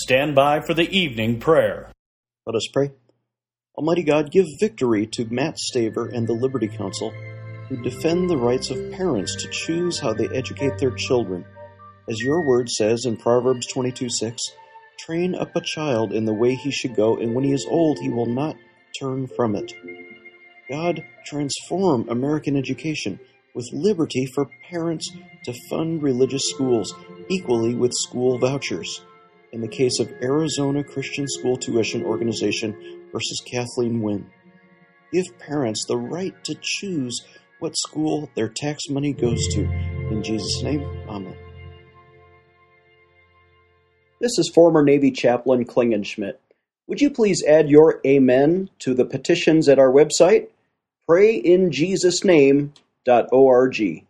stand by for the evening prayer. Let us pray. Almighty God, give victory to Matt Staver and the Liberty Council, who defend the rights of parents to choose how they educate their children. As your word says in Proverbs 22:6, train up a child in the way he should go, and when he is old, he will not turn from it. God, transform American education with liberty for parents to fund religious schools equally with school vouchers. In the case of Arizona Christian School Tuition Organization versus Kathleen Wynne, give parents the right to choose what school their tax money goes to. In Jesus' name, amen. This is former Navy Chaplain Klingenschmidt. Would you please add your amen to the petitions at our website, prayinjesusname.org.